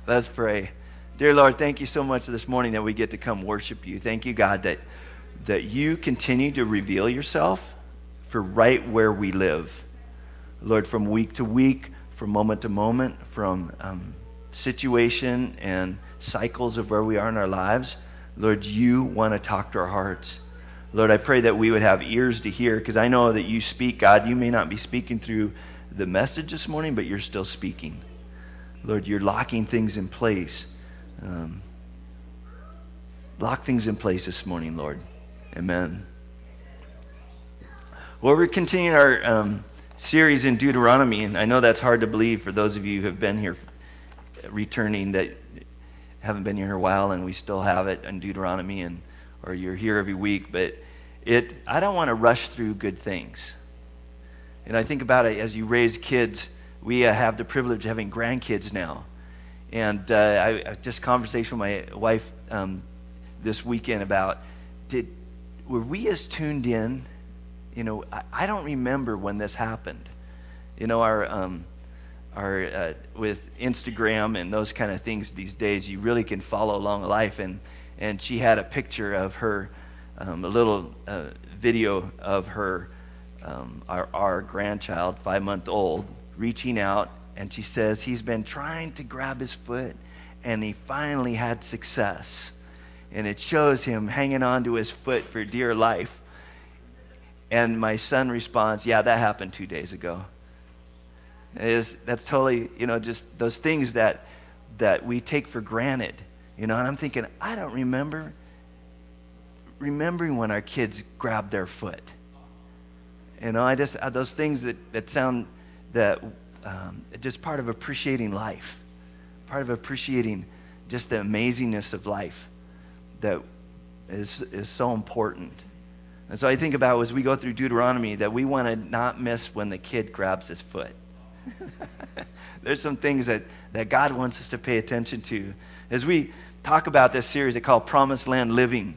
Let's pray. Dear Lord, thank you so much this morning that we get to come worship you. Thank you, God, that you continue to reveal yourself for right where we live. Lord, from week to week, from moment to moment, from situation and cycles of where we are in our lives, Lord, you want to talk to our hearts. Lord, I pray that we would have ears to hear, because I know that you speak, God. You may not be speaking through the message this morning, but you're still speaking. Lord, you're locking things in place. Lock things in place this morning, Lord. Amen. Well, we're continuing our series in Deuteronomy, and I know that's hard to believe for those of you who have been here returning that haven't been here a while, and we still have it in Deuteronomy, or you're here every week, but I don't want to rush through good things. And I think about it as you raise kids. We have the privilege of having grandkids now. And I just conversation with my wife this weekend about, were we as tuned in? You know, I don't remember when this happened. You know, our with Instagram and those kind of things these days, you really can follow along life. And she had a picture of her, a little video of her, our grandchild, 5-month-old, reaching out, and she says he's been trying to grab his foot, and he finally had success. And it shows him hanging on to his foot for dear life. And my son responds, yeah, that happened 2 days ago. That's totally, just those things that we take for granted. And I'm thinking, I don't remembering when our kids grabbed their foot. I just, those things that sound just part of appreciating life, part of appreciating just the amazingness of life that is so important. And so I think about as we go through Deuteronomy that we want to not miss when the kid grabs his foot. There's some things that God wants us to pay attention to. As we talk about this series I call Promised Land Living,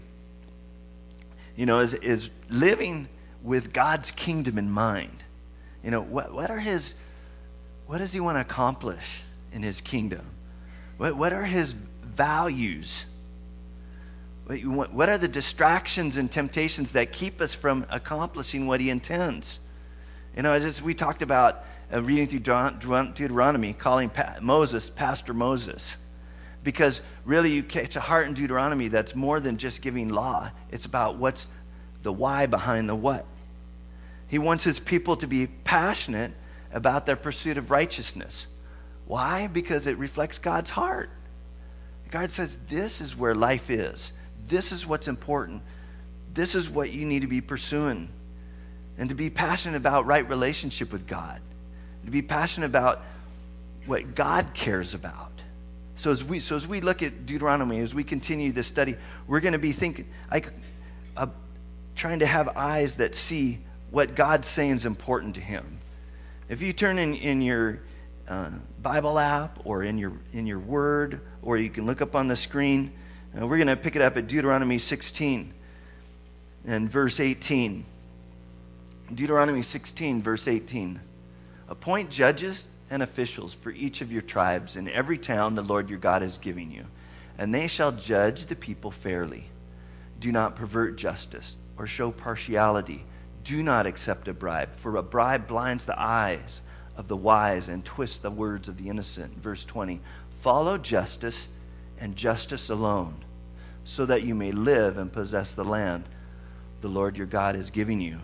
is living with God's kingdom in mind. What does he want to accomplish in his kingdom? What are his values? What are the distractions and temptations that keep us from accomplishing what he intends? As we talked about reading through Deuteronomy, calling Moses Pastor Moses, because really you catch a heart in Deuteronomy that's more than just giving law. It's about what's the why behind the what. He wants his people to be passionate about their pursuit of righteousness. Why? Because it reflects God's heart. God says this is where life is. This is what's important. This is what you need to be pursuing. And to be passionate about right relationship with God. To be passionate about what God cares about. So as we look at Deuteronomy, as we continue this study, we're going to be thinking, trying to have eyes that see what God's saying is important to him. If you turn in your Bible app or in your Word, or you can look up on the screen, we're going to pick it up at Deuteronomy 16 and verse 18. Deuteronomy 16, verse 18. Appoint judges and officials for each of your tribes in every town the Lord your God is giving you, and they shall judge the people fairly. Do not pervert justice or show partiality. Do not accept a bribe, for a bribe blinds the eyes of the wise and twists the words of the innocent. Verse 20. Follow justice and justice alone, so that you may live and possess the land the Lord your God is giving you.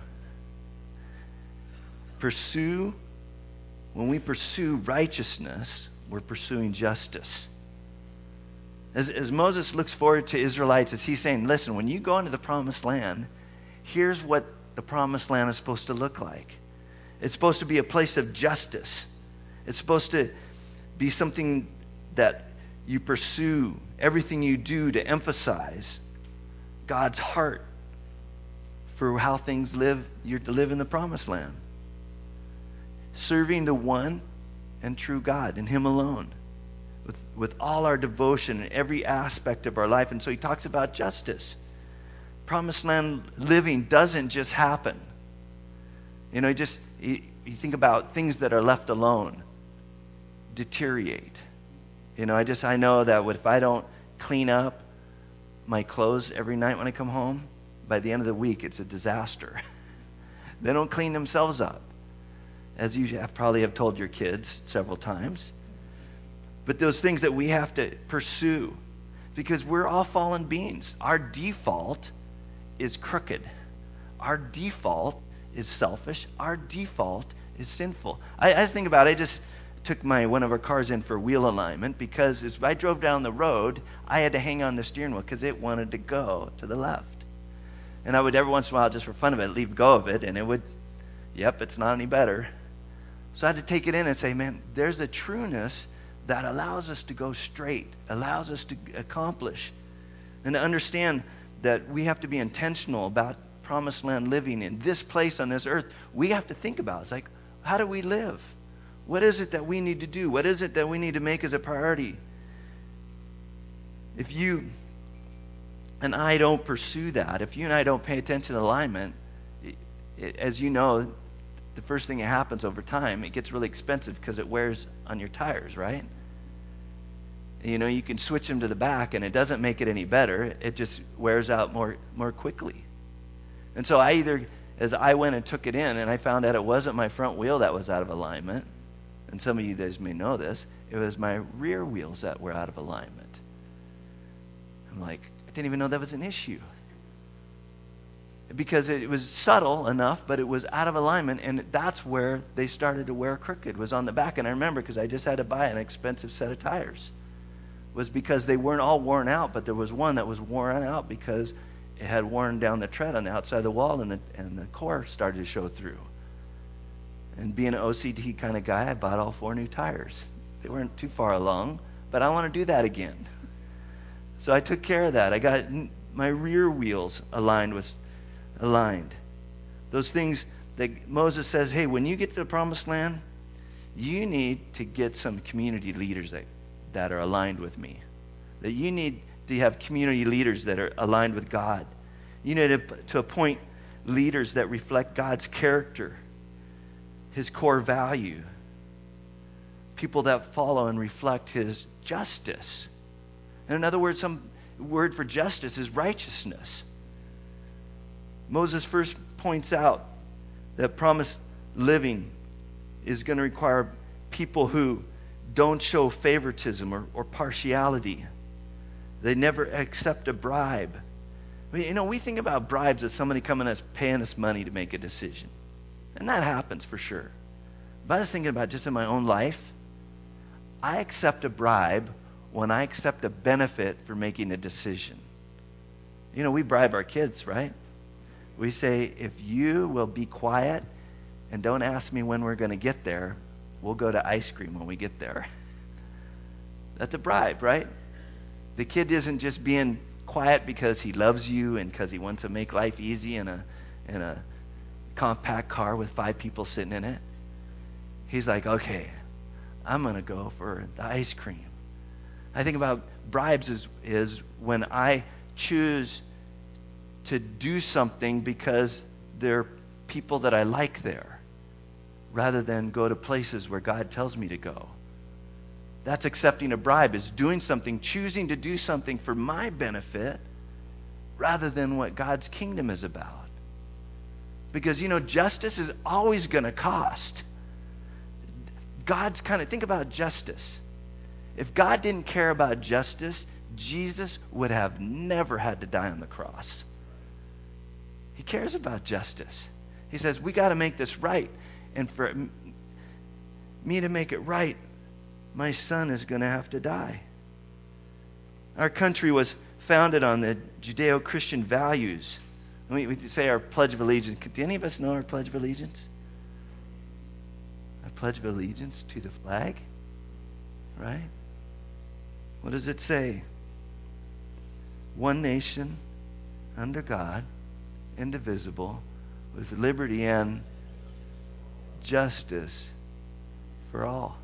When we pursue righteousness, we're pursuing justice. As Moses looks forward to Israelites, as he's saying, listen, when you go into the promised land, here's what the promised land is supposed to look like. It's supposed to be a place of justice. It's supposed to be something that you pursue, everything you do to emphasize God's heart for how things live. You're to live in the promised land. Serving the one and true God and him alone with all our devotion in every aspect of our life. And so he talks about justice. Promised land living doesn't just happen. You think about things that are left alone deteriorate. I know that if I don't clean up my clothes every night when I come home, by the end of the week, it's a disaster. They don't clean themselves up, as you probably have told your kids several times. But those things that we have to pursue, because we're all fallen beings. Our default is crooked. Our default is selfish. Our default is sinful. I just think about it. I just took one of our cars in for wheel alignment because as I drove down the road, I had to hang on the steering wheel because it wanted to go to the left. And I would every once in a while, just for fun of it, leave go of it, and it would, it's not any better. So I had to take it in and say, man, there's a trueness that allows us to go straight, allows us to accomplish, and to understand that we have to be intentional about promised land living in this place on this earth. We have to think about it. It's like, how do we live? What is it that we need to do? What is it that we need to make as a priority? If you and I don't pursue that, if you and I don't pay attention to alignment, as you know, the first thing that happens over time, it gets really expensive because it wears on your tires, right? You can switch them to the back and it doesn't make it any better. It just wears out more quickly. And so as I went and took it in and I found out it wasn't my front wheel that was out of alignment, and some of you guys may know this, it was my rear wheels that were out of alignment. I'm like, I didn't even know that was an issue. Because it was subtle enough, but it was out of alignment, and that's where they started to wear crooked, was on the back. And I remember because I just had to buy an expensive set of tires. Was because they weren't all worn out, but there was one that was worn out because it had worn down the tread on the outside of the wall, and the core started to show through. And being an OCD kind of guy, I bought all 4 new tires. They weren't too far along, but I want to do that again. So I took care of that. I got my rear wheels aligned. Those things that Moses says, hey, when you get to the promised land, you need to get some community leaders that are aligned with me. That you need to have community leaders that are aligned with God. You need to appoint leaders that reflect God's character, His core value. People that follow and reflect His justice. And in other words, some word for justice is righteousness. Moses first points out that promised living is going to require people who don't show favoritism or partiality. They never accept a bribe. We think about bribes as somebody coming us paying us money to make a decision. And that happens for sure. But I was thinking about just in my own life, I accept a bribe when I accept a benefit for making a decision. We bribe our kids, right? We say, if you will be quiet and don't ask me when we're going to get there, we'll go to ice cream when we get there. That's a bribe, right? The kid isn't just being quiet because he loves you and because he wants to make life easy in a compact car with 5 people sitting in it. He's like, okay, I'm going to go for the ice cream. I think about bribes is when I choose to do something because there are people that I like there, rather than go to places where God tells me to go. That's accepting a bribe, is doing something, choosing to do something for my benefit, rather than what God's kingdom is about. Because, justice is always going to cost. Think about justice. If God didn't care about justice, Jesus would have never had to die on the cross. He cares about justice. He says, we got to make this right. And for me to make it right, my son is going to have to die. Our country was founded on the Judeo-Christian values. We say our Pledge of Allegiance. Do any of us know our Pledge of Allegiance? Our Pledge of Allegiance to the flag, right? What does it say? One nation, under God, indivisible, with liberty and justice for all.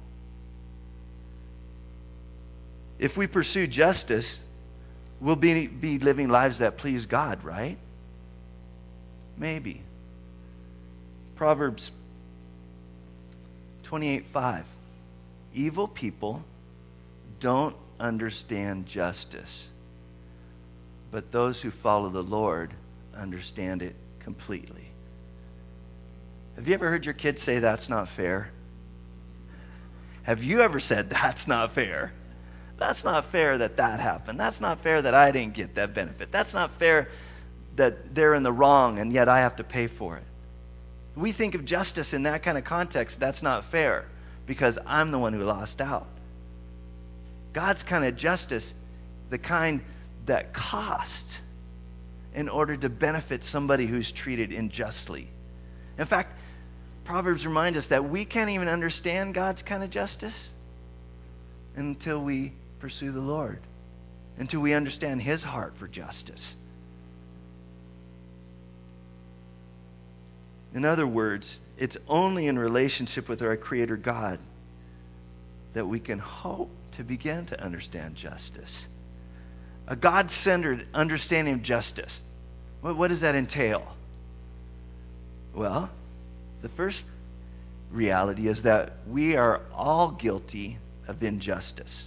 If we pursue justice, we'll be living lives that please God, right? Maybe. Proverbs 28:5. Evil people don't understand justice. But those who follow the Lord understand it completely. Have you ever heard your kids say that's not fair? Have you ever said that's not fair? That's not fair that happened. That's not fair that I didn't get that benefit. That's not fair that they're in the wrong and yet I have to pay for it. We think of justice in that kind of context. That's not fair because I'm the one who lost out. God's kind of justice, the kind that costs in order to benefit somebody who's treated unjustly. In fact, Proverbs remind us that we can't even understand God's kind of justice until we pursue the Lord, until we understand His heart for justice. In other words, it's only in relationship with our Creator God that we can hope to begin to understand justice. A God-centered understanding of justice. What does that entail? Well, the first reality is that we are all guilty of injustice.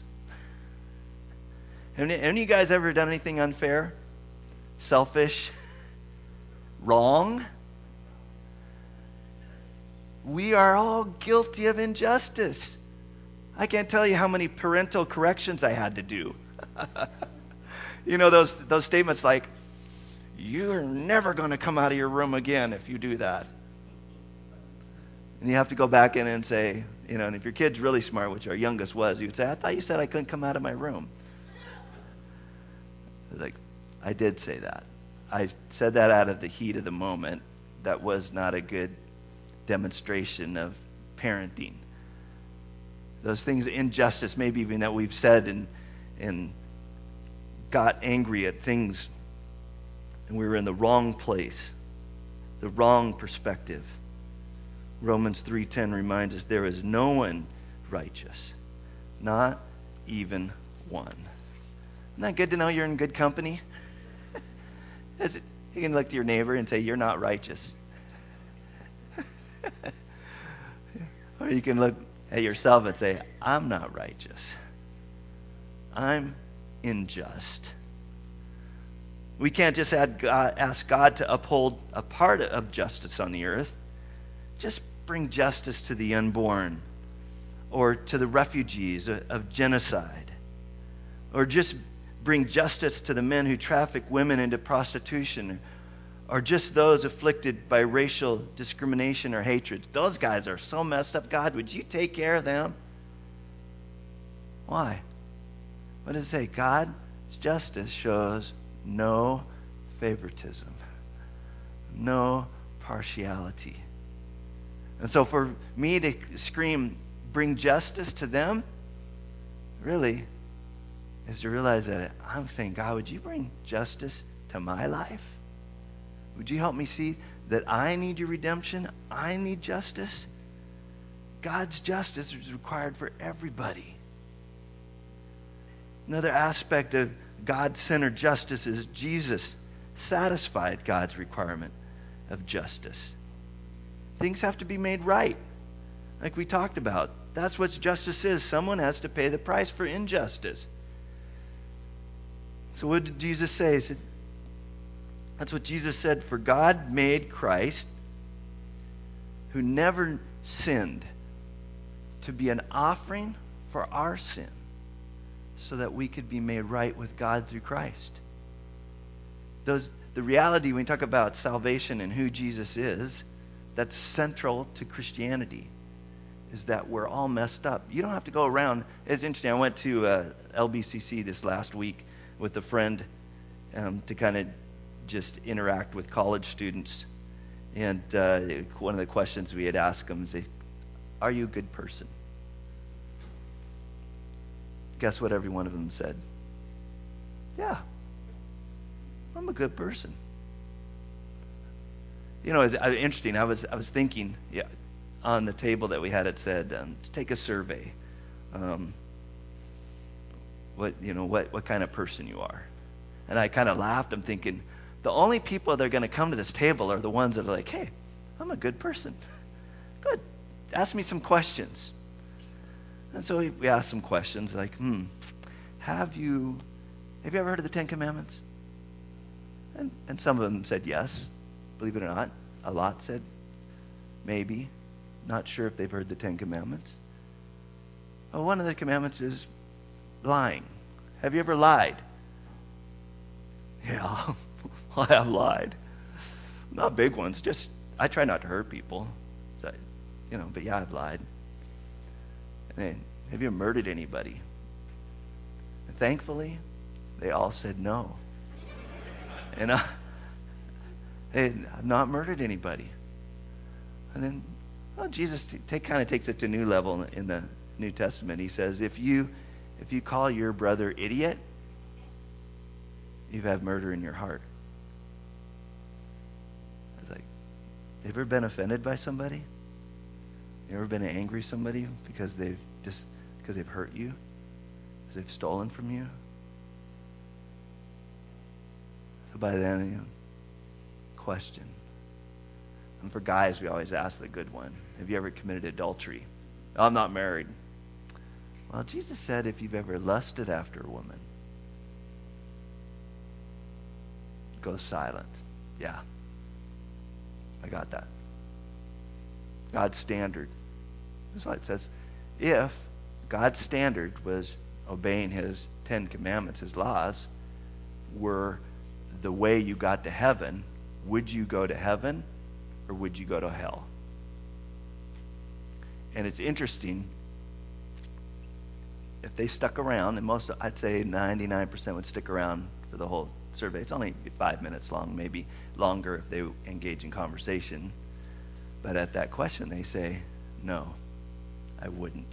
Have any of you guys ever done anything unfair? Selfish? Wrong? We are all guilty of injustice. I can't tell you how many parental corrections I had to do. You know those statements like, "You're never going to come out of your room again if you do that." And you have to go back in and say, and if your kid's really smart, which our youngest was, he would say, "I thought you said I couldn't come out of my room." Like, I did say that. I said that out of the heat of the moment. That was not a good demonstration of parenting. Those things, injustice, maybe even that we've said and got angry at things, and we were in the wrong place, the wrong perspective. Romans 3:10 reminds us there is no one righteous, not even one. Isn't that good to know you're in good company? You can look to your neighbor and say, "You're not righteous." Or you can look at yourself and say, "I'm not righteous. I'm unjust." We can't just ask God to uphold a part of justice on the earth. Just bring justice to the unborn, or to the refugees of genocide, or just bring justice to the men who traffic women into prostitution, or just those afflicted by racial discrimination or hatred. Those guys are so messed up. God, would you take care of them? Why? What does it say? God's justice shows no favoritism, no partiality. And so for me to scream, "Bring justice to them," really is to realize that I'm saying, "God, would you bring justice to my life? Would you help me see that I need your redemption? I need justice." God's justice is required for everybody. Another aspect of God-centered justice is Jesus satisfied God's requirement of justice. Things have to be made right, like we talked about. That's what justice is. Someone has to pay the price for injustice. So what did Jesus say? He said, that's what Jesus said. "For God made Christ, who never sinned, to be an offering for our sin, so that we could be made right with God through Christ." The reality when we talk about salvation and who Jesus is, that's central to Christianity, is that we're all messed up. You don't have to go around. It's interesting. I went to LBCC this last week with a friend to kind of just interact with college students. And one of the questions we had asked them is, "Are you a good person?" Guess what every one of them said? "Yeah, I'm a good person." It's interesting. I was thinking, on the table that we had, it said, "Take a survey. What kind of person you are." And I kind of laughed. I'm thinking, the only people that are going to come to this table are the ones that are like, "Hey, I'm a good person." Good. Ask me some questions. And so we asked some questions like, have you ever heard of the Ten Commandments? And some of them said yes, believe it or not. A lot said maybe, not sure if they've heard the Ten Commandments. Well, one of the commandments is lying. Have you ever lied? Yeah, I have lied. Not big ones, just I try not to hurt people. So, but yeah, I've lied. And then, have you murdered anybody? And thankfully, they all said no. And I've not murdered anybody. And then, Jesus kind of takes it to a new level in the New Testament. He says, if you call your brother idiot, you have murder in your heart. I was like, have you ever been offended by somebody? You ever been angry at somebody because they've hurt you? Because they've stolen from you? So by then, question. And for guys, we always ask the good one. Have you ever committed adultery? Oh, I'm not married. Well, Jesus said if you've ever lusted after a woman, go silent. Yeah. I got that. God's standard. That's why it says, if God's standard was obeying his 10 commandments, his laws, were the way you got to heaven, would you go to heaven or would you go to hell? And it's interesting, if they stuck around, and I'd say 99% would stick around for the whole survey. It's only 5 minutes long, maybe longer if they engage in conversation. But at that question, they say, no, I wouldn't.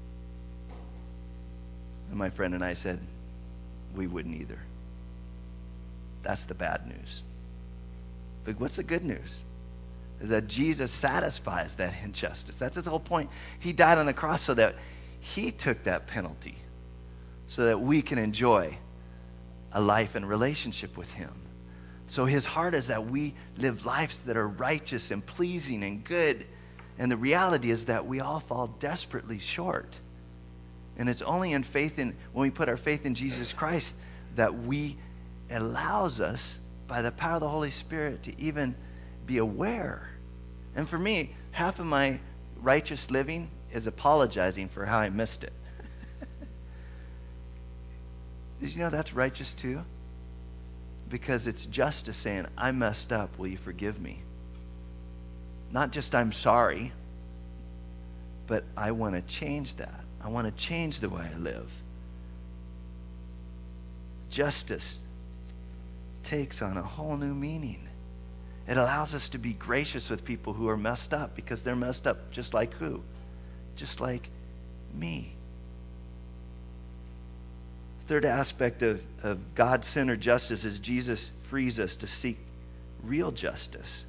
And my friend and I said, we wouldn't either. That's the bad news. But what's the good news? Is that Jesus satisfies that injustice. That's his whole point. He died on the cross so that he took that penalty so that we can enjoy a life and relationship with him. So his heart is that we live lives that are righteous and pleasing and good. And the reality is that we all fall desperately short. And it's only in faith when we put our faith in Jesus Christ that it allows us, by the power of the Holy Spirit, to even be aware. And for me, half of my righteous living is apologizing for how I missed it. Did you know that's righteous too? Because it's justice saying, I messed up, will you forgive me? Not just I'm sorry, but I want to change that. I want to change the way I live. Justice takes on a whole new meaning. It allows us to be gracious with people who are messed up because they're messed up just like who? Just like me. Third aspect of God-centered justice is Jesus frees us to seek real justice.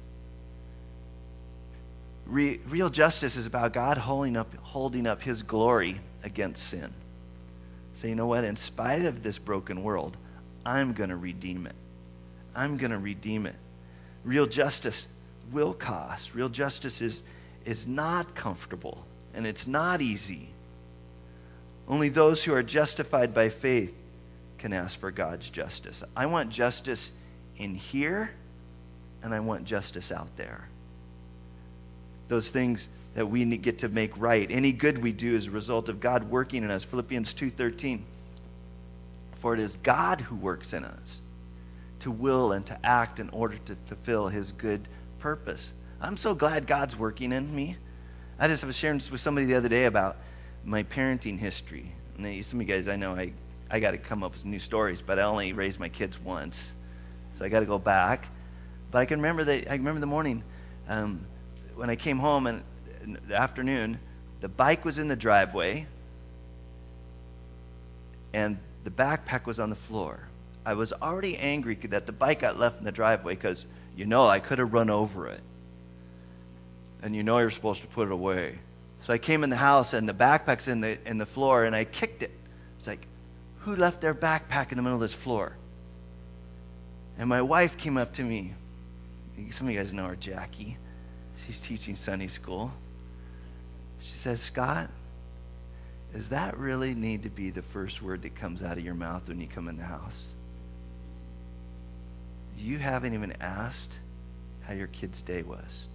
Real justice is about God holding up his glory against sin. So you know what? In spite of this broken world, I'm going to redeem it. I'm going to redeem it. Real justice will cost. Real justice is not comfortable, and it's not easy. Only those who are justified by faith can ask for God's justice. I want justice in here, and I want justice out there. Those things that we get to make right. Any good we do is a result of God working in us. Philippians 2:13. For it is God who works in us to will and to act in order to fulfill his good purpose. I'm so glad God's working in me. I just was sharing this with somebody the other day about my parenting history. And some of you guys, I know I got to come up with new stories, but I only raised my kids once, so I got to go back. But I remember the morning when I came home and in the afternoon, the bike was in the driveway and the backpack was on the floor. I was already angry that the bike got left in the driveway because, I could have run over it. And you're supposed to put it away. So I came in the house and the backpack's in the floor and I kicked it. It's like, who left their backpack in the middle of this floor? And my wife came up to me. Some of you guys know her, Jackie. She's teaching Sunday school. She says, Scott, Does that really need to be the first word that comes out of your mouth when you come in the house? You haven't even asked how your kid's day was.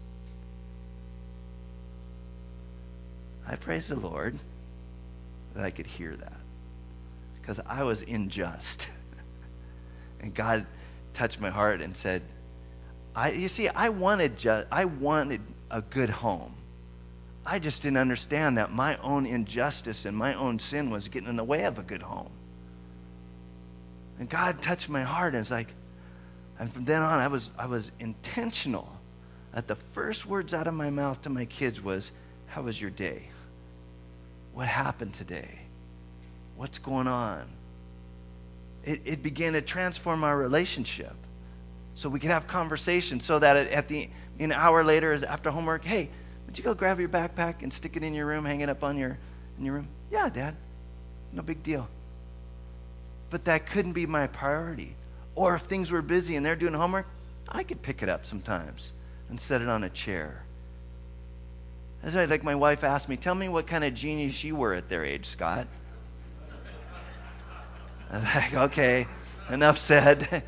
I praise the Lord that I could hear that, because I was unjust. And God touched my heart and said, I wanted a good home. I just didn't understand that my own injustice and my own sin was getting in the way of a good home. And God touched my heart, and it's like, and from then on, I was intentional. That the first words out of my mouth to my kids was, "How was your day? What happened today? What's going on?" It began to transform our relationship, so we could have conversations. So that an hour later, after homework, "Hey, would you go grab your backpack and stick it in your room, hang it up in your room?" "Yeah, Dad." No big deal. But that couldn't be my priority. Or if things were busy and they're doing homework, I could pick it up sometimes and set it on a chair. That's why, like, my wife asked me, "Tell me what kind of genius you were at their age, Scott." I'm like, okay, enough said.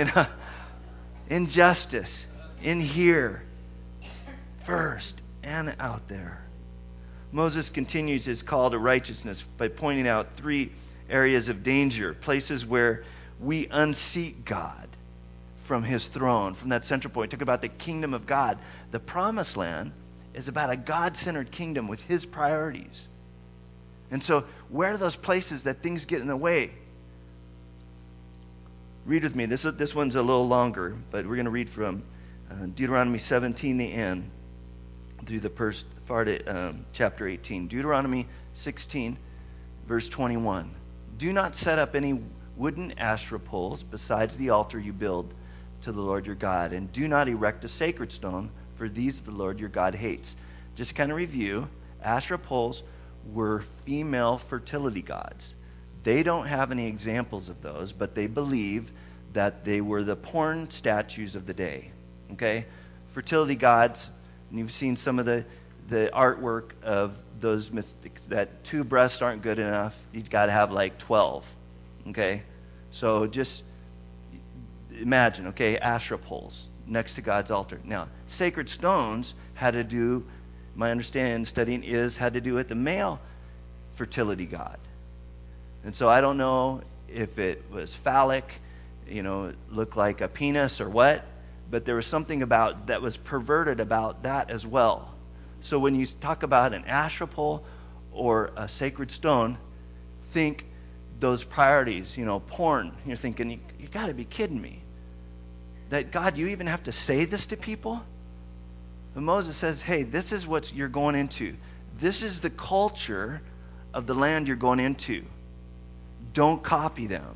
Injustice in here first and out there. Moses continues his call to righteousness by pointing out 3 areas of danger, places where we unseat God from his throne, from that central point. Talk about the kingdom of God. The promised land is about a God-centered kingdom with his priorities. And so where are those places that things get in the way? Read with me. This one's a little longer, but we're going to read from Deuteronomy 17, the end, through the first part of chapter 18. Deuteronomy 16, verse 21. "Do not set up any wooden Asherah poles besides the altar you build to the Lord your God, and do not erect a sacred stone, for these the Lord your God hates." Just kind of review. Asherah poles were female fertility gods. They don't have any examples of those, but they believe that they were the porn statues of the day. Okay? Fertility gods, and you've seen some of the artwork of those mystics, that 2 breasts aren't good enough. You've got to have like 12. Okay? So just imagine, okay, Asherah poles next to God's altar. Now, sacred stones had to do, my understanding and studying had to do with the male fertility god. And so I don't know if it was phallic, it looked like a penis or what, but there was something about that was perverted about that as well. So when you talk about an Asherah pole or a sacred stone, think those priorities, porn. You're thinking, you got to be kidding me. That God, you even have to say this to people? But Moses says, hey, this is what you're going into. This is the culture of the land you're going into. Don't copy them.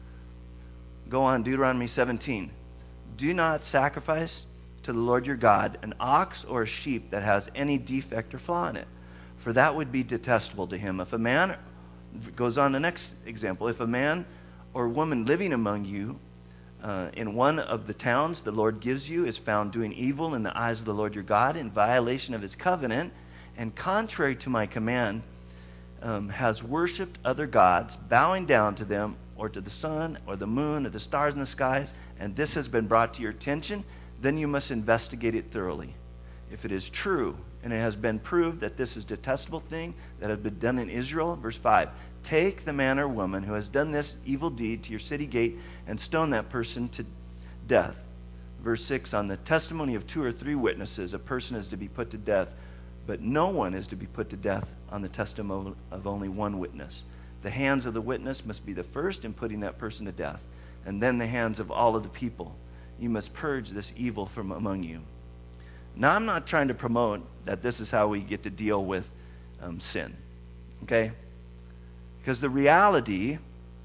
Go on, Deuteronomy 17. "Do not sacrifice to the Lord your God an ox or a sheep that has any defect or flaw in it, for that would be detestable to him. If a man," goes on the next example, "if a man or woman living among you in one of the towns the Lord gives you is found doing evil in the eyes of the Lord your God, in violation of his covenant, and contrary to my command, has worshipped other gods, bowing down to them, or to the sun, or the moon, or the stars in the skies, and this has been brought to your attention, then you must investigate it thoroughly. If it is true, and it has been proved that this is a detestable thing that has been done in Israel," verse 5, "take the man or woman who has done this evil deed to your city gate and stone that person to death." Verse 6, "On the testimony of 2 or 3 witnesses, a person is to be put to death, but no one is to be put to death on the testimony of only 1 witness. The hands of the witness must be the first in putting that person to death, and then the hands of all of the people. You must purge this evil from among you." Now, I'm not trying to promote that this is how we get to deal with sin, okay? Because the reality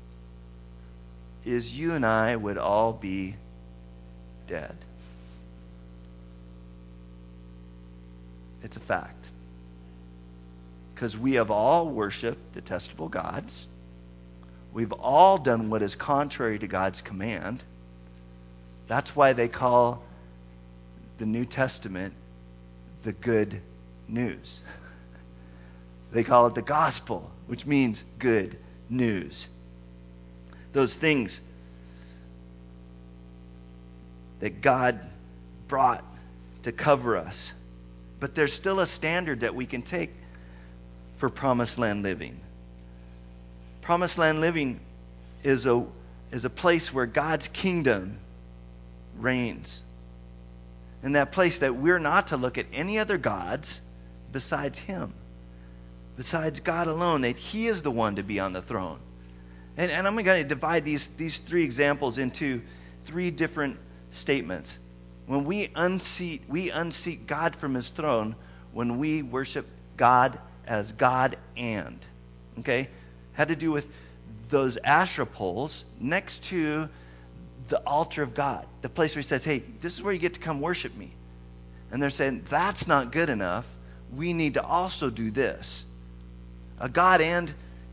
is you and I would all be dead. It's a fact. Because we have all worshipped detestable gods. We've all done what is contrary to God's command. That's why they call the New Testament the good news. They call it the gospel, which means good news. Those things that God brought to cover us. But there's still a standard that we can take for promised land living. Promised land living is a place where God's kingdom reigns. And that place that we're not to look at any other gods besides Him. Besides God alone, that He is the one to be on the throne. And I'm going to divide these three examples into three different statements. When we unseat God from His throne when we worship God as God and. Okay? Had to do with those Asherah poles next to the altar of God. The place where He says, hey, this is where you get to come worship me. And they're saying, that's not good enough. We need to also do this. A God and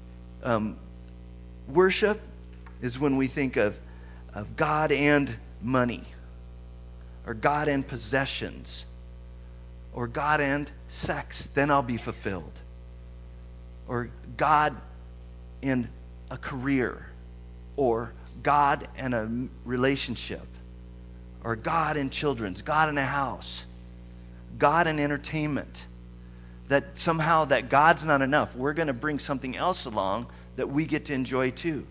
worship is when we think of God and money, or God and possessions, or God and sex, then I'll be fulfilled. Or God and a career, or God and a relationship, or God and children's, God and a house, God and entertainment. That somehow that God's not enough. We're going to bring something else along that we get to enjoy too.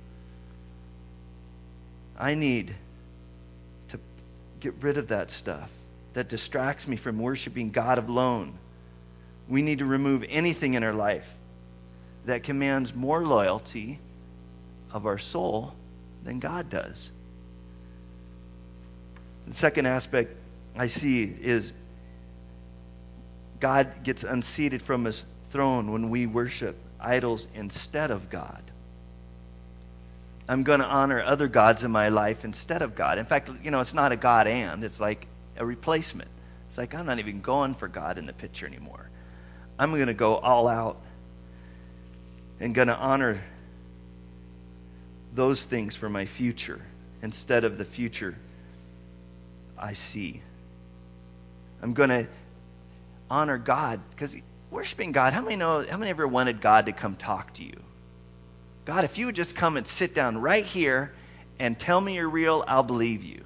I need to get rid of that stuff that distracts me from worshiping God alone. We need to remove anything in our life that commands more loyalty of our soul than God does. The second aspect I see is God gets unseated from His throne when we worship idols instead of God. I'm going to honor other gods in my life instead of God. In fact, it's not a God and, it's like a replacement. It's like I'm not even going for God in the picture anymore. I'm going to go all out and going to honor those things for my future instead of the future I see. I'm going to honor God, because worshiping God, how many ever wanted God to come talk to you? God, if you would just come and sit down right here and tell me you're real, I'll believe you.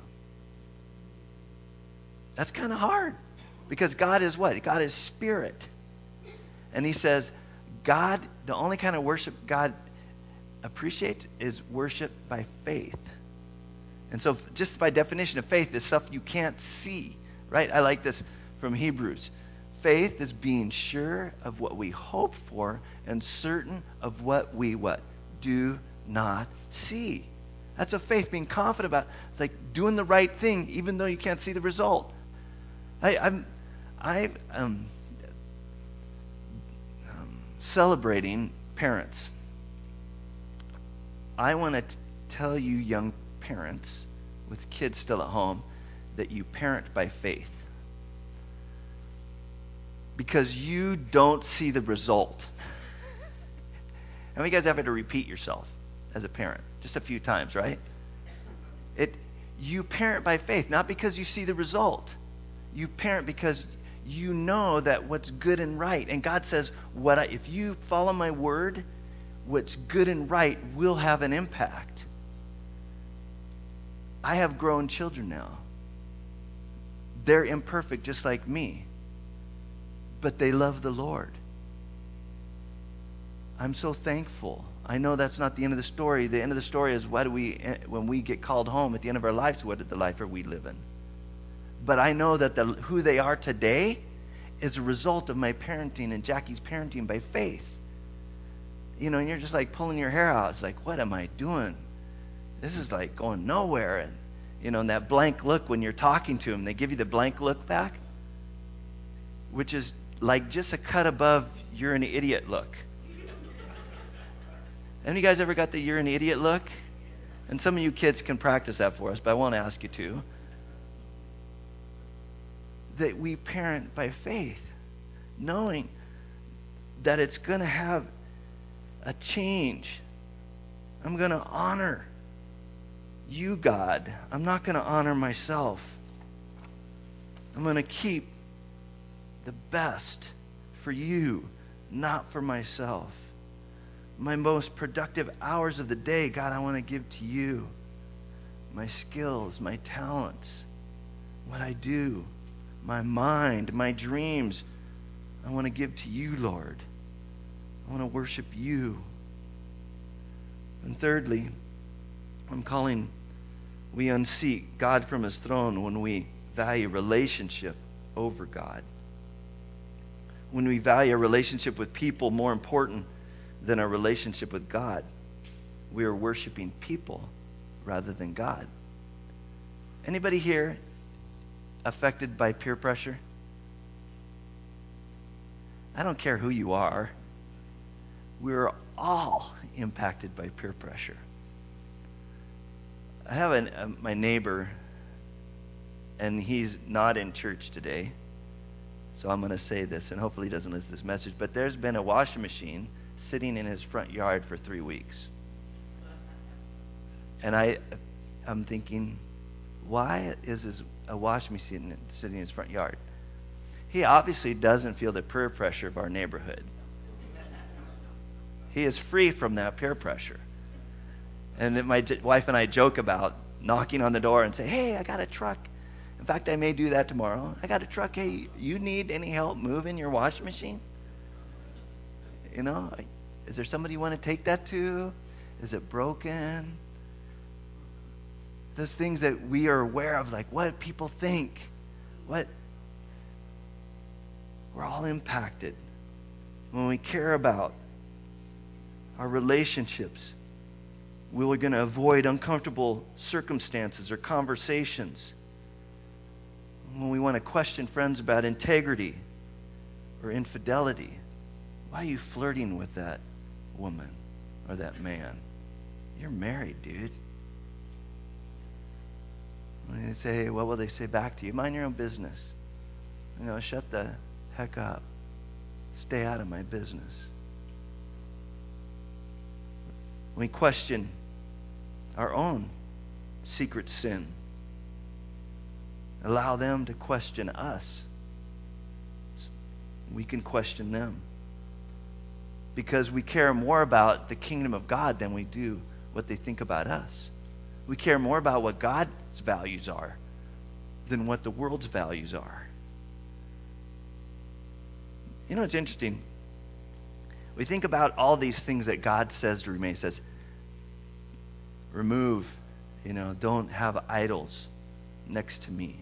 That's kind of hard, because God is what? God is spirit. And He says, God, the only kind of worship God appreciates is worship by faith. And so just by definition of faith is stuff you can't see, right? I like this from Hebrews. Faith is being sure of what we hope for and certain of what we do not see. That's a faith, being confident about. It's like doing the right thing even though you can't see the result. I'm celebrating parents. I want to tell you young parents with kids still at home that you parent by faith. Because you don't see the result. How many of you guys ever had to repeat yourself as a parent? Just a few times, right? You parent by faith, not because you see the result. You parent because you know that what's good and right. And God says, if you follow my word, what's good and right will have an impact. I have grown children now. They're imperfect just like me. But they love the Lord. I'm so thankful. I know that's not the end of the story. The end of the story is when we get called home at the end of our lives, what did the life are we living? But I know that who they are today is a result of my parenting and Jackie's parenting by faith. And you're just like pulling your hair out. It's like, what am I doing? This is like going nowhere. And that blank look when you're talking to them, they give you the blank look back, which is like just a cut above you're an idiot look. Have you guys ever got the you're an idiot look? And some of you kids can practice that for us, but I won't ask you to. That we parent by faith, knowing that it's going to have a change. I'm going to honor you, God. I'm not going to honor myself. I'm going to keep the best for you, not for myself. My most productive hours of the day, God, I want to give to you. My skills, my talents, what I do, my mind, my dreams, I want to give to you, Lord. I want to worship you. And thirdly, I'm calling we unseat God from his throne when we value relationship over God. When we value a relationship with people more important than our relationship with God, we are worshiping people rather than God. Anybody here affected by peer pressure? I don't care who you are. We're all impacted by peer pressure. I have my neighbor, and he's not in church today, so I'm going to say this, and hopefully he doesn't listen to this message, but there's been a washing machine sitting in his front yard for 3 weeks. And I'm thinking, why is a washing machine sitting in his front yard? He obviously doesn't feel the peer pressure of our neighborhood. He is free from that peer pressure. And then my wife and I joke about knocking on the door and say, hey, I got a truck. In fact, I may do that tomorrow. I got a truck. Hey, you need any help moving your washing machine? You know, is there somebody you want to take that to? Is it broken? Those things that we are aware of, like what people think. We're all impacted when we care about our relationships. We're going to avoid uncomfortable circumstances or conversations. When we want to question friends about integrity or infidelity. Why are you flirting with that woman or that man? You're married, dude. When they say, hey, what will they say back to you? Mind your own business. You know, shut the heck up. Stay out of my business. We question our own secret sin. Allow them to question us. We can question them. Because we care more about the kingdom of God than we do what they think about us. We care more about what God's values are than what the world's values are. You know, it's interesting. We think about all these things that God says to remain. He says, remove, don't have idols next to me.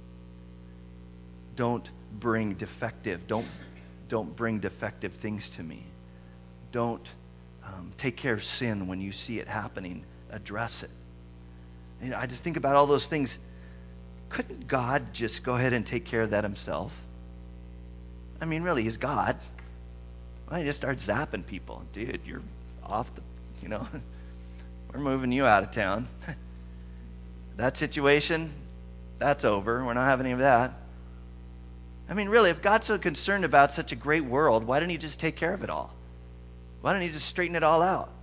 Don't bring defective things to me. Don't take care of sin when you see it happening. Address it. I just think about all those things. Couldn't God just go ahead and take care of that himself? I mean, really, he's God. Why don't you just start zapping people? Dude, you're off we're moving you out of town. That situation, that's over. We're not having any of that. I mean, really, if God's so concerned about such a great world, why don't he just take care of it all? Why don't he just straighten it all out?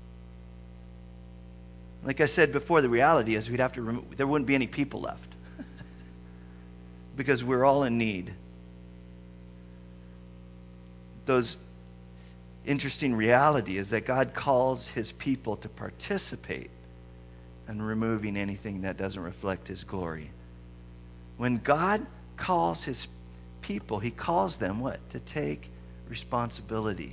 Like I said before, the reality is there wouldn't be any people left. Because we're all in need. Those interesting reality is that God calls his people to participate in removing anything that doesn't reflect his glory. When God calls his people, he calls them what? To take responsibility.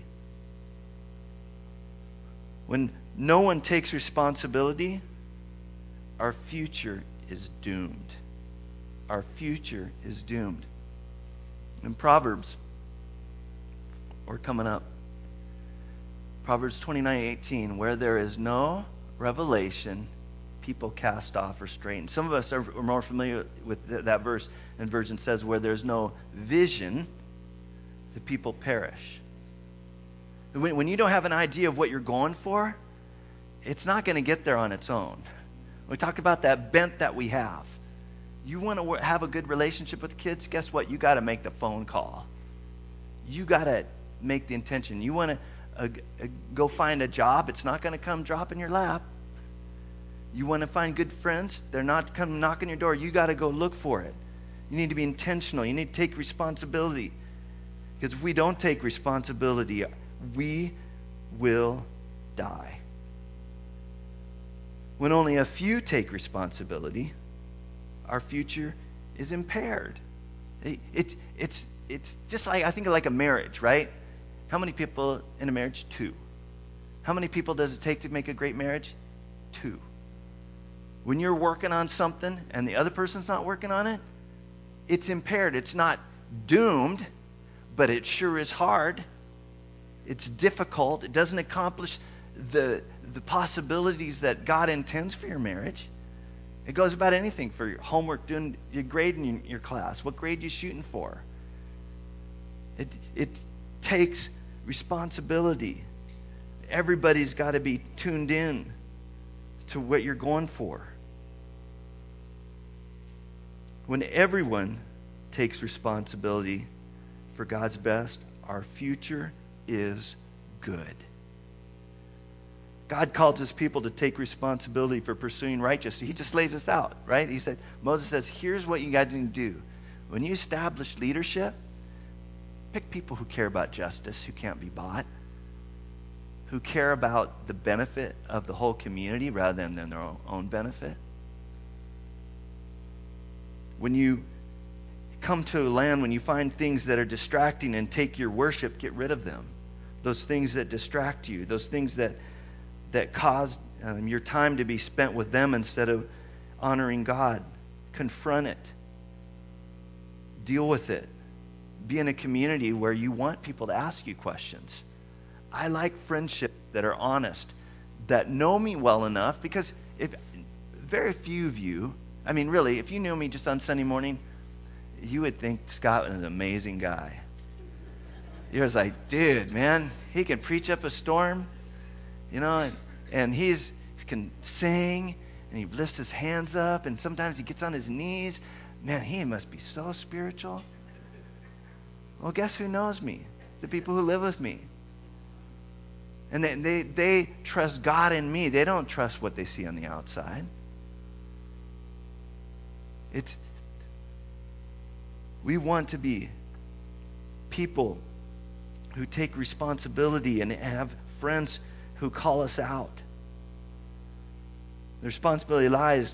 When no one takes responsibility, our future is doomed. Our future is doomed. In Proverbs, we're coming up. Proverbs 29:18, where there is no revelation, people cast off or strain. Some of us are more familiar with that verse, and version says, where there's no vision, the people perish. When you don't have an idea of what you're going for, it's not going to get there on its own. We talk about that bent that we have. You want to have a good relationship with kids, guess what? You got to make the phone call. You got to make the intention. You want to go find a job, it's not going to come drop in your lap. You want to find good friends, they're not come knock on your door. You got to go look for it. You need to be intentional. You need to take responsibility. Because if we don't take responsibility, we will die. When only a few take responsibility, our future is impaired. It's just like, I think like a marriage, right? How many people in a marriage? 2. How many people does it take to make a great marriage? 2. When you're working on something and the other person's not working on it, it's impaired. It's not doomed, but it sure is hard. It's difficult. It doesn't accomplish the possibilities that God intends for your marriage. It goes about anything, for your homework, doing your grade in your class. What grade you shooting for? It takes responsibility. Everybody's got to be tuned in to what you're going for. When everyone takes responsibility for God's best, our future is good. God calls his people to take responsibility for pursuing righteousness. He just lays this out, right? He said, Moses says, here's what you got to do. When you establish leadership, pick people who care about justice, who can't be bought, who care about the benefit of the whole community rather than their own benefit. When you come to a land, when you find things that are distracting and take your worship, get rid of them. Those things that distract you, those things that cause your time to be spent with them instead of honoring God. Confront it. Deal with it. Be in a community where you want people to ask you questions. I like friendships that are honest, that know me well enough, because if very few of you, I mean really, if you knew me just on Sunday morning, you would think Scott was an amazing guy. You're just like, dude, man, he can preach up a storm, you know, and he can sing, and he lifts his hands up, and sometimes he gets on his knees. Man, he must be so spiritual. Well, guess who knows me? The people who live with me. And they trust God in me. They don't trust what they see on the outside. We want to be people who take responsibility and have friends who call us out. The responsibility lies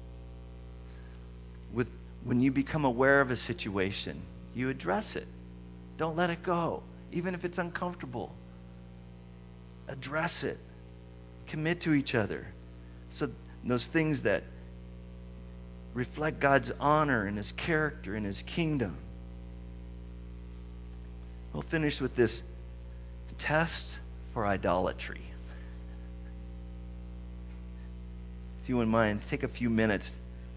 with when you become aware of a situation, you address it. Don't let it go, even if it's uncomfortable. Address it. Commit to each other. So those things that reflect God's honor and his character and his kingdom. We'll finish with this test for idolatry. If you wouldn't mind, take a few minutes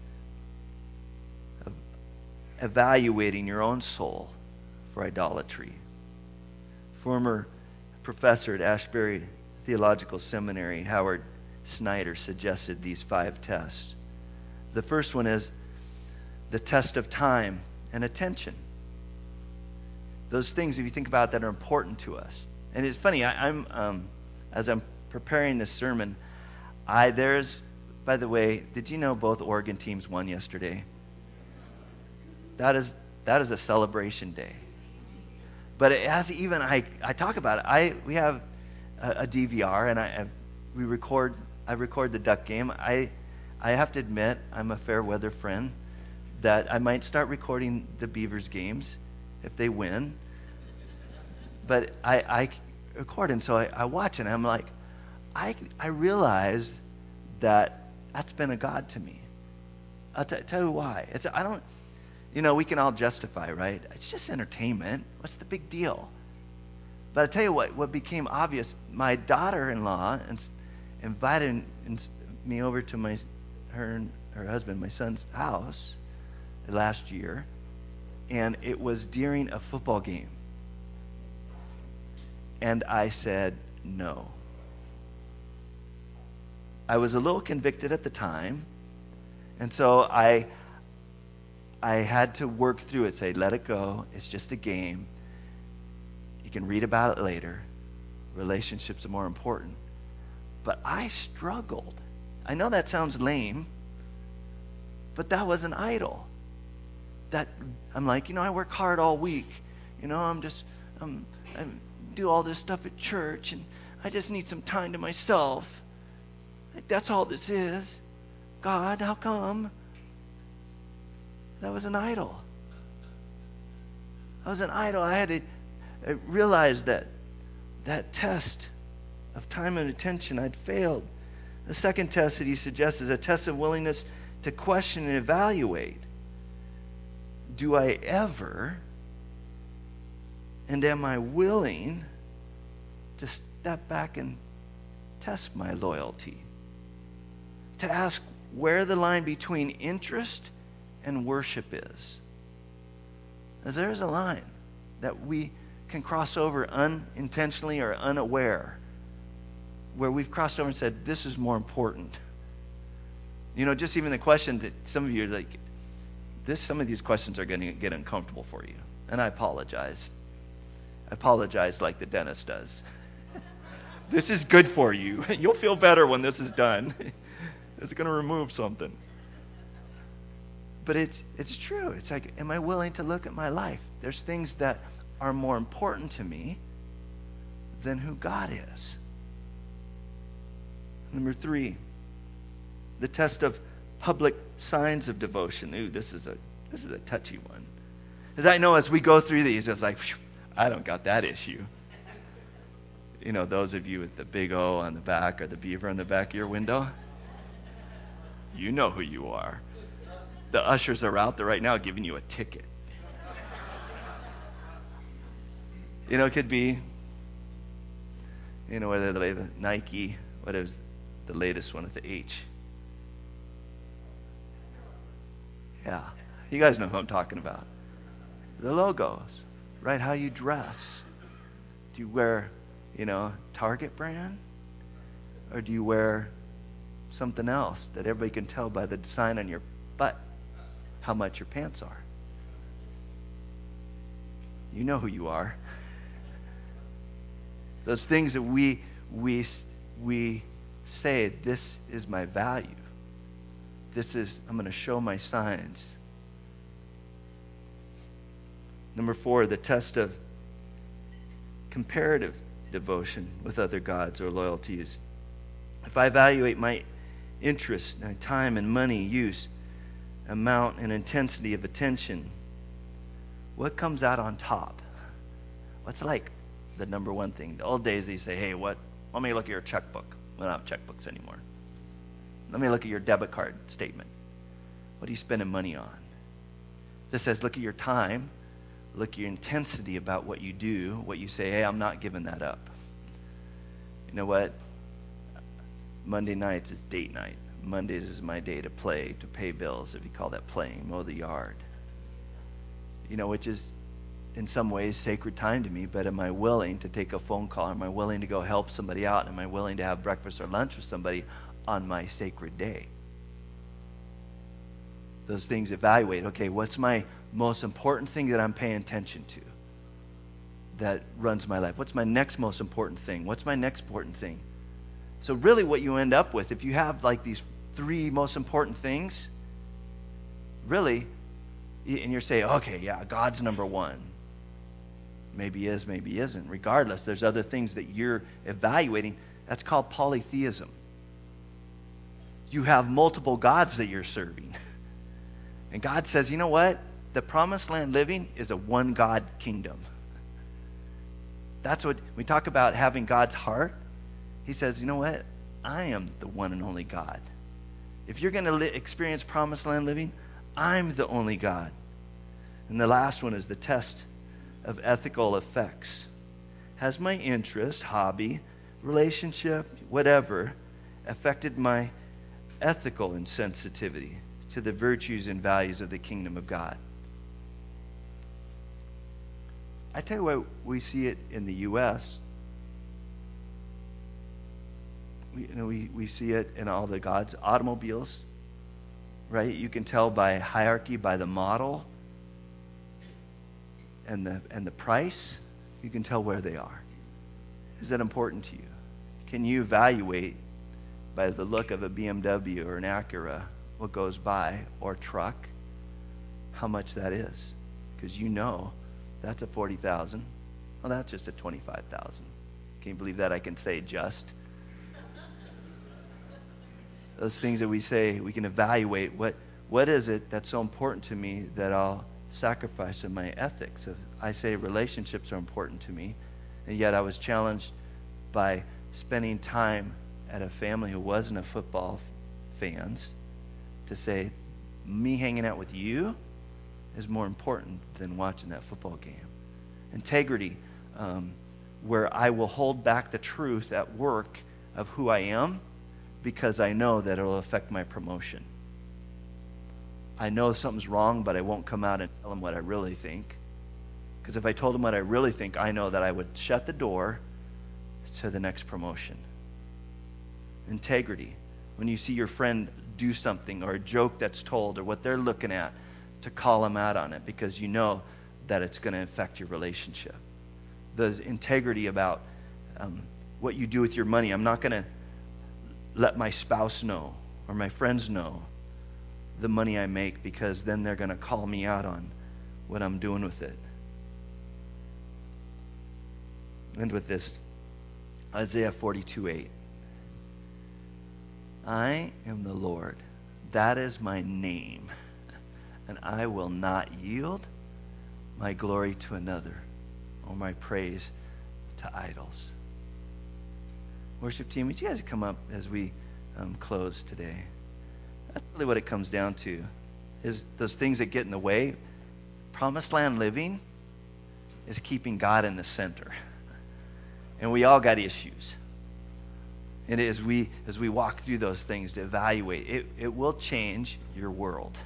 of evaluating your own soul for idolatry. Former professor at Ashbury Theological Seminary, Howard Snyder, suggested these 5 tests. The first one is the test of time and attention. Those things, if you think about that, are important to us. And it's funny, as I'm preparing this sermon, by the way, did you know both Oregon teams won yesterday? That is a celebration day. But as even I talk about it, we have a DVR, and I record the Duck game. I have to admit, I'm a fair weather friend, that I might start recording the Beavers games if they win. But I record, and so I watch it, and I'm like, I realize that's been a God to me. I'll tell you why. We can all justify, right? It's just entertainment. What's the big deal? But I tell you what became obvious, my daughter-in-law invited me over to her and her husband, my son's house last year, and it was during a football game. And I said no. I was a little convicted at the time, and so I had to work through it, say, let it go. It's just a game. You can read about it later. Relationships are more important. But I struggled. I know that sounds lame, but that was an idol. That I'm like, I work hard all week. I'm just I do all this stuff at church, and I just need some time to myself. That's all this is. God, how come? That was an idol. I was an idol. I had to realize that test of time and attention, I'd failed. The second test that he suggests is a test of willingness to question and evaluate. Do I ever, and am I willing to step back and test my loyalty? To ask where the line between interest and worship is. As there is a line that we can cross over unintentionally or unaware, where we've crossed over and said, this is more important. Just even the question that some of you are like, some of these questions are going to get uncomfortable for you. And I apologize. I apologize like the dentist does. This is good for you. You'll feel better when this is done. It's going to remove something. But it's true. It's like, am I willing to look at my life? There's things that are more important to me than who God is. Number 3, the test of public signs of devotion. Ooh, this is a touchy one. As I know, as we go through these, it's like, I don't got that issue. Those of you with the big O on the back or the beaver on the back of your window, you know who you are. The ushers are out there right now giving you a ticket. It could be, whether the Nike, what is the latest one with the H? Yeah, you guys know who I'm talking about. The logos, right? How you dress. Do you wear, Target brand? Or do you wear something else that everybody can tell by the sign on your butt how much your pants are? You know who you are. Those things that we say, this is my value. I'm going to show my signs. Number 4, the test of comparative devotion with other gods or loyalties. If I evaluate my interest, my time and money use, amount and intensity of attention, what comes out on top? What's like the number one thing? The old days they say, hey, let me look at your checkbook. We don't have checkbooks anymore. Let me look at your debit card statement. What are you spending money on? This says, look at your time. Look at your intensity about what you do, what you say, hey, I'm not giving that up. You know what? Monday nights is date night. Mondays is my day to play, to pay bills, if you call that playing, mow the yard. Which is in some ways sacred time to me, but am I willing to take a phone call? Am I willing to go help somebody out? Am I willing to have breakfast or lunch with somebody on my sacred day? Those things evaluate, okay, what's my most important thing that I'm paying attention to that runs my life? What's my next most important thing? What's my next important thing? So really what you end up with, if you have like these 3 most important things, really, and you're saying, okay, yeah, God's number 1. Maybe he is, maybe he isn't. Regardless, there's other things that you're evaluating. That's called polytheism. You have multiple gods that you're serving. And God says, you know what? The promised land living is a one God kingdom. That's what we talk about, having God's heart. He says, you know what? I am the one and only God. If you're going to experience promised land living, I'm the only God. And the last one is the test of ethical effects. Has my interest, hobby, relationship, whatever, affected my ethical insensitivity to the virtues and values of the kingdom of God? I tell you what, we see it in the U.S. We see it in all the gods. Automobiles, right? You can tell by hierarchy, by the model and the price. You can tell where they are. Is that important to you? Can you evaluate by the look of a BMW or an Acura what goes by, or truck, how much that is? Because you know that's a $40,000, Well, that's just a 25,000. Can you believe that I can say just? Those things that we say, we can evaluate what is it that's so important to me that I'll sacrifice in my ethics. I say relationships are important to me, and yet I was challenged by spending time at a family who wasn't a football fans to say, me hanging out with you is more important than watching that football game. Integrity, where I will hold back the truth at work of who I am because I know that it will affect my promotion. I know something's wrong, but I won't come out and tell them what I really think. Because if I told them what I really think, I know that I would shut the door to the next promotion. Integrity. When you see your friend do something or a joke that's told or what they're looking at, to call them out on it because you know that it's going to affect your relationship. The integrity about what you do with your money. I'm not going to let my spouse know or my friends know the money I make because then they're going to call me out on what I'm doing with it. End with this. Isaiah 42:8. I am the Lord. That is my name. And I will not yield my glory to another or my praise to idols. Worship team, would you guys come up as we close today? That's really what it comes down to, is those things that get in the way. Promised land living is keeping God in the center. And we all got issues. And as we walk through those things to evaluate, it will change your world.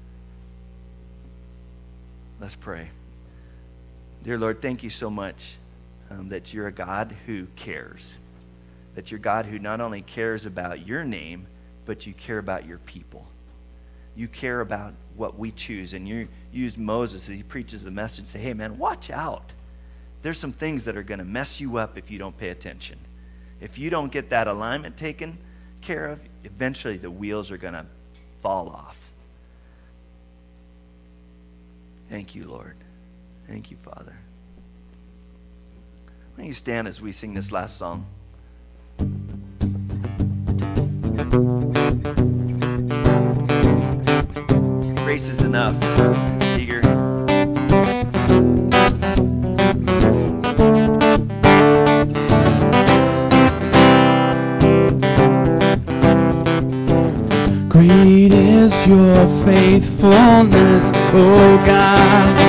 Let's pray. Dear Lord, thank you so much that you're a God who cares. That you're a God who not only cares about your name, but you care about your people. You care about what we choose. And you use Moses as he preaches the message. Say, hey man, watch out. There's some things that are going to mess you up if you don't pay attention. If you don't get that alignment taken care of, eventually the wheels are going to fall off. Thank you, Lord. Thank you, Father. Why don't you stand as we sing this last song? Grace is enough. Eager. Great is your faithfulness, oh God.